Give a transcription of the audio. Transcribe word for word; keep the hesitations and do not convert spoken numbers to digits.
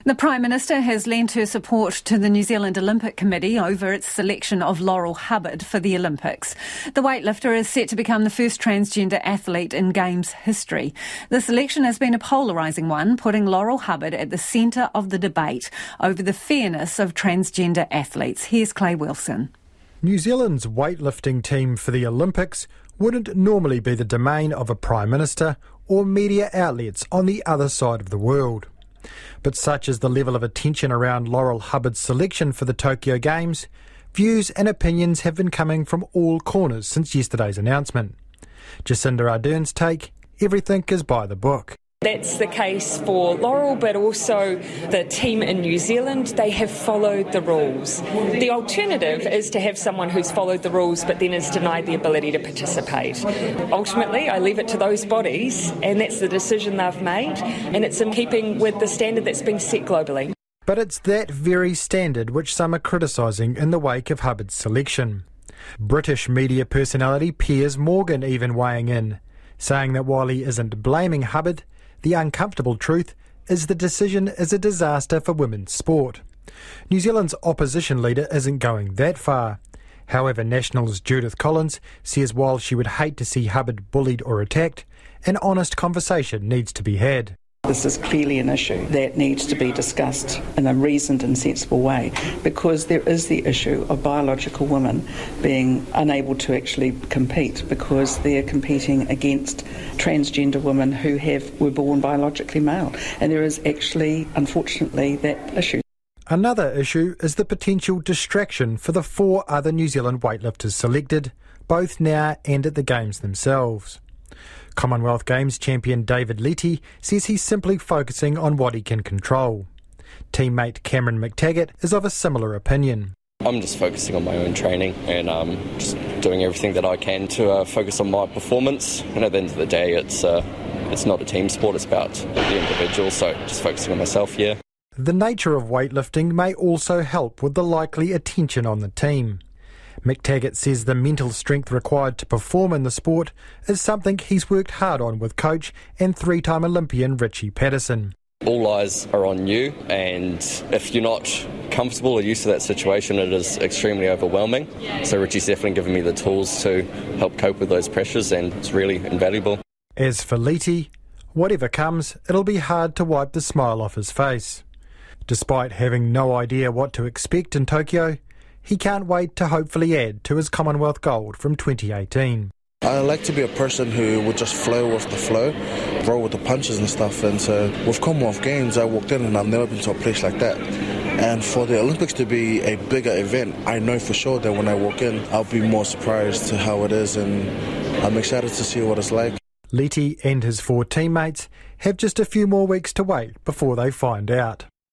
The Prime Minister has lent her support to the New Zealand Olympic Committee over its selection of Laurel Hubbard for the Olympics. The weightlifter is set to become the first transgender athlete in Games history. The selection has been a polarising one, putting Laurel Hubbard at the centre of the debate over the fairness of transgender athletes. Here's Clay Wilson. New Zealand's weightlifting team for the Olympics wouldn't normally be the domain of a Prime Minister or media outlets on the other side of the world. But such is the level of attention around Laurel Hubbard's selection for the Tokyo Games, views and opinions have been coming from all corners since yesterday's announcement. Jacinda Ardern's take, everything is by the book. That's the case for Laurel, but also the team in New Zealand. They have followed the rules. The alternative is to have someone who's followed the rules but then is denied the ability to participate. Ultimately, I leave it to those bodies, and that's the decision they've made, and it's in keeping with the standard that's been set globally. But it's that very standard which some are criticising in the wake of Hubbard's selection. British media personality Piers Morgan even weighing in, saying that while he isn't blaming Hubbard, the uncomfortable truth is the decision is a disaster for women's sport. New Zealand's opposition leader isn't going that far. However, National's Judith Collins says while she would hate to see Hubbard bullied or attacked, an honest conversation needs to be had. This is clearly an issue that needs to be discussed in a reasoned and sensible way, because there is the issue of biological women being unable to actually compete because they're competing against transgender women who have were born biologically male. And there is actually, unfortunately, that issue. Another issue is the potential distraction for the four other New Zealand weightlifters selected, both now and at the Games themselves. Commonwealth Games champion David Letty says he's simply focusing on what he can control. Teammate Cameron McTaggart is of a similar opinion. I'm just focusing on my own training and um, just doing everything that I can to uh, focus on my performance. And at the end of the day, it's uh, it's not a team sport, it's about the individual, so just focusing on myself, yeah. The nature of weightlifting may also help with the likely attention on the team. McTaggart says the mental strength required to perform in the sport is something he's worked hard on with coach and three-time Olympian Richie Patterson. All eyes are on you, and if you're not comfortable or used to that situation, it is extremely overwhelming. So Richie's definitely given me the tools to help cope with those pressures, and it's really invaluable. As for Letty, whatever comes, it'll be hard to wipe the smile off his face. Despite having no idea what to expect in Tokyo, he can't wait to hopefully add to his Commonwealth gold from twenty eighteen. I like to be a person who would just flow with the flow, roll with the punches and stuff. And so with Commonwealth Games, I walked in and I've never been to a place like that. And for the Olympics to be a bigger event, I know for sure that when I walk in, I'll be more surprised to how it is, and I'm excited to see what it's like. Letty and his four teammates have just a few more weeks to wait before they find out.